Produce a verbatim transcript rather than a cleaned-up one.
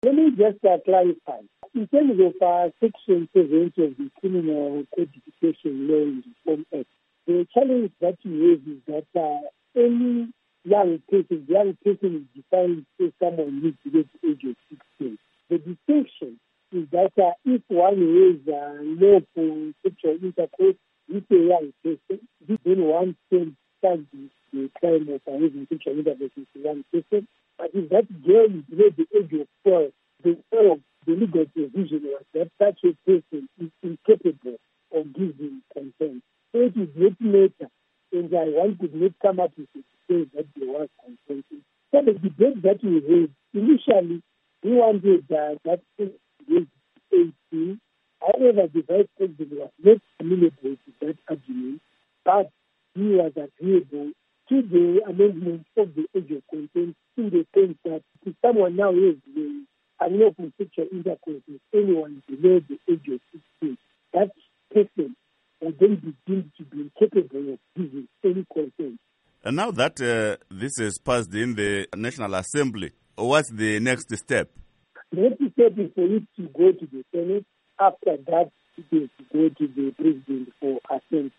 Let me just uh, clarify. In terms of uh, Section seventy of the Criminal Codification Law and Reform Act, the challenge that you have is that uh, any young person, young person is defined as someone who is below the age of sixteen. The distinction is that uh, if one has uh, lawful sexual intercourse with a young person, then one can stand the crime of uh, having sexual intercourse with a young person. But if that girl is below the age of twelve, the law of the legal provision was that such a person is incapable of giving consent. So it is not matter, and uh, one could not come up with a say that there was consent. So the debate that we had, initially, we wanted uh, that person to be eighteen. However, the Vice President was not amenable to that argument, but he was agreeable to the amendment of the age of consent in the sense that if someone now has the unlawful sexual intercourse with anyone below the age of sixteen, that person will then be deemed to be incapable of giving any consent. And now that uh, this is passed in the National Assembly, what's the next step? The next step is for it to go to the Senate. After that, it is to go to the President for assent.